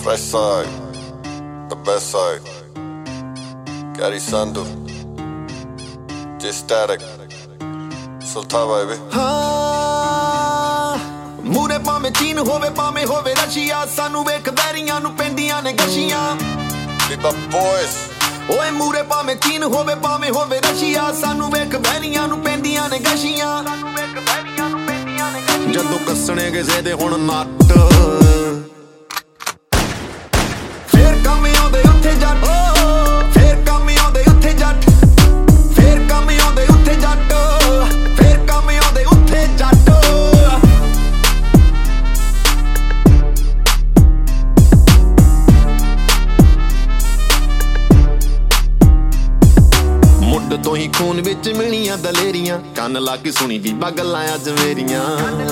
Fresh side, the best side. Gary Sandu, J-Static, Sultan baby. ਮੂਰੇ ਭਾਵੇਂ ਚੀਨ ਹੋਵੇ ਭਾਵੇਂ ਹੋਵੇ ਰਸ਼ੀਆ ਸਾਨੂੰ ਵੇਖ ਵੈਰੀਆਂ ਨੂੰ ਪੈਂਦੀਆਂ ਨੇ ਗਸ਼ੀਆਂ Viva boys. ਓਏ ਮੂਰੇ ਭਾਵੇਂ ਚੀਨ ਹੋਵੇ ਭਾਵੇਂ ਹੋਵੇ ਰਸ਼ੀਆ ਸਾਨੂੰ ਵੇਖ ਵੈਰੀਆਂ ਨੂੰ ਪੈਂਦੀਆਂ ਨੇ ਗਸ਼ੀਆਂ ਜਦੋਂ ਕੱਸਣੇ ਕਿਸੇ ਦੇ ਹੁਣ ਨੱਟ ਫੇਰ ਕੰਮ ਆਉਂਦੇ ਉੱਥੇ ਜੱਟ ਫੇਰ ਕੰਮ ਆਉਂਦੇ ਉੱਥੇ ਜੱਟ ਫੇਰ ਕੰਮ ਆਉਂਦੇ ਉੱਥੇ ਜੱਟ ਫੇਰ ਕੰਮ ਆਉਂਦੇ ਉੱਥੇ ਜੱਟ ਮੁੱਢ ਤੋਂ ਹੀ ਖੂਨ ਵਿੱਚ ਮਿਲੀਆਂ ਦਲੇਰੀਆਂ ਕੰਨ ਲਾ ਕੇ ਸੁਣੀ ਬੀਬਾ ਗੱਲਾਂ ਅੱਜ ਮੇਰੀਆਂ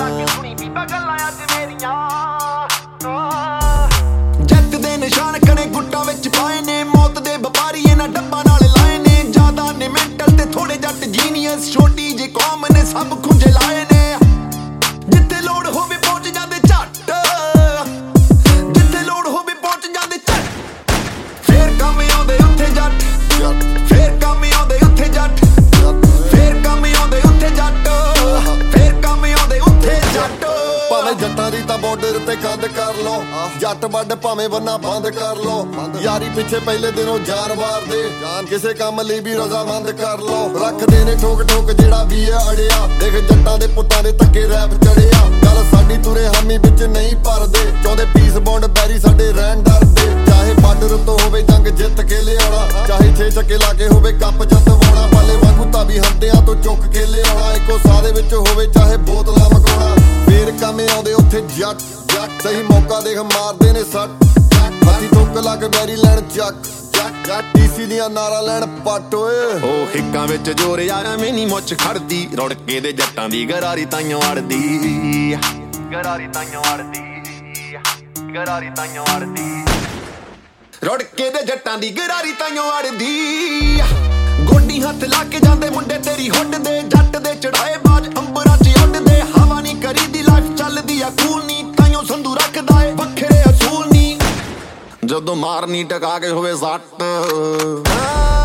ਜੱਟ ਦੇ ਨਿਸ਼ਾਨ ਕਣੇ ਗੁੱਟਾਂ ਵਿੱਚ ਪਾਏ ਨੇ ਮੌਤ ਦੇ ਵਪਾਰੀ ਇਹਨਾਂ ਡੱਬਾਂ ਨਾਲ ਲਾਏ ਨੇ ਜ਼ਿਆਦਾ ਨੇ ਮੈਂਟਲ ਤੇ ਥੋੜੇ ਜੱਟ ਜੀਨੀਅਸ ਛੋਟੀ ਜਿਹੀ ਕੌਮ ਨੇ ਸਭ ਖੁੰਝੇ ਲਾਏ ਨੇ ਜਿੱਥੇ ਲੋੜ ਹੋਵੇ ਪਹੁੰਚ ਜਾਂਦੇ ਝੱਟ ਜਿੱਥੇ ਲੋੜ ਹੋਵੇ ਪਹੁੰਚ ਜਾਂਦੇ ਝੱਟ ਫੇਰ ਕੰਮ ਆਉਂਦੇ ਉੱਥੇ ਜੱਟ ਫੇਰ ਕੰਮ ਆਉਂਦੇ ਉੱਥੇ ਜੱਟ ਫੇਰ ਕੰਮ ਆਉਂਦੇ ਉੱਥੇ ਜੱਟ ਫੇਰ ਕੰਮ ਆਉਂਦੇ ਉੱਥੇ ਜੱਟ ਭਾਵੇਂ ਜੱਟਾਂ ਦੀ ਤਾਂ ਬਾਰਡਰ ਤੇ ਕੰਧ ਕਰ ਲੋ ਜੱਟ ਵੱਡ ਭਾਵੇਂ ਬੰਨਾ ਬੰਦ ਕਰ ਲੋ ਯਾਰੀ ਪਿੱਛੇ ਪਹਿਲੇ ਦਿਨੋਂ ਜਾਨ ਵਾਰਦੇ ਕਿਸੇ ਕੰਮ ਲਈ ਵੀ ਰਜ਼ਾਮੰਦ ਕਰ ਲੋ ਰੱਖਦੇ ਨੇ ਠੋਕ ਠੋਕ ਜਿਹੜਾ ਵੀ ਹੈ ਅੜਿਆ ਦੇਖ ਜੱਟਾਂ ਦੇ ਪੁੱਤਾਂ ਦੇ ਤੱਕੇ ਰੈਪ ਚੜਿਆ ਗੱਲ ਸਾਡੀ ਤੁਰੇ ਹਾਮੀ ਵਿੱਚ ਨਹੀਂ ਭਰਦੇ ਚਾਹੁੰਦੇ ਪੀਸ ਬੌਂਡ ਬੈਰੀ ਸਾਡੇ ਰਹਿਣ ਡਰਦੇ ਚਾਹੇ ਬਾਰਡਰ ਤੋਂ ਹੋਵੇ ਜੰਗ ਜਿੱਤ ਕੇ ਲਿਆਉਣਾ ਚਾਹੇ 6 ਚੱਕੇ ਲਾ ਕੇ ਹੋਵੇ ਕੱਪ ਜਿੱਤਵਾਉਣਾ ਪਾਲੇ ਵਾਂਗੂ ਤਾਵੀ ਹੰਦਿਆਂ ਤੋਂ ਚੁੱਕ ਕੇ ਲਿਆਉਣਾ ਇੱਕੋ ਸਾਹ ਦੇ ਵਿੱਚ ਹੋਵੇ ਚਾਹੇ ਬੋਤਲਾਂ ਮਕਾਉਣਾ ਫੇਰ ਕੰਮ ਆਉਂਦੇ ਉੱਥੇ ਜੱਟ ਸਹੀ ਮੌਕਾ ਦੇਖ ਮਾਰਦੇ ਨੇ ਸੱਟ ਹੱਥੀ ਠੋਕ ਲਾ ਕੇ ਬੈਰੀ ਲੈਣ ਚੱਕ ਜੱਟ ਡੀਸੀ ਦੀਆਂ ਨਾਰਾ ਲੈਣ ਪੱਟ ਓਏ ਉਹ ਹਿੱਕਾਂ ਵਿੱਚ ਜੋਰ ਯਾਰਾਂ ਮੈਨੀ ਮੁੱਛ ਖੜਦੀ ਰੁੜਕੇ ਦੇ ਜੱਟਾਂ ਦੀ ਗਰਾਰੀ ਤਾਈਓ ਅੜਦੀ ਗਰਾਰੀ ਤਾਈਓ ਅੜਦੀ ਗਰਾਰੀ ਤਾਈਓ ਅੜਦੀ ਰੁੜਕੇ ਦੇ ਜੱਟਾਂ ਦੀ ਗਰਾਰੀ ਤਾਈਓ ਅੜਦੀ ਗੋਡੀ ਹੱਥ ਲਾ ਕੇ ਜਾਂਦੇ ਮੁੰਡੇ ਤੇਰੀ ਹੁੱਡ ਦੇ ਜੱਟ ਦੇ ਚੜਾਏ ਬਾਜ ਅੰਬਰਾਂ 'ਚ ਉੱਡਦੇ ਹਵਾ ਨਹੀਂ ਕਰੀਦੀ ਲਾਈਫ ਚੱਲਦੀ ਆ ਕੂਲ ਨਹੀਂ ਤਾਈਓ ਸੰਧੂ ਰੱਖਦਾ ਏ ਵੱਖਰੇ ਅਸੂਲ ਨਹੀਂ ਜਦੋਂ ਮਾਰਨੀ ਟਕਾ ਕੇ ਹੋਵੇ ਸੱਟ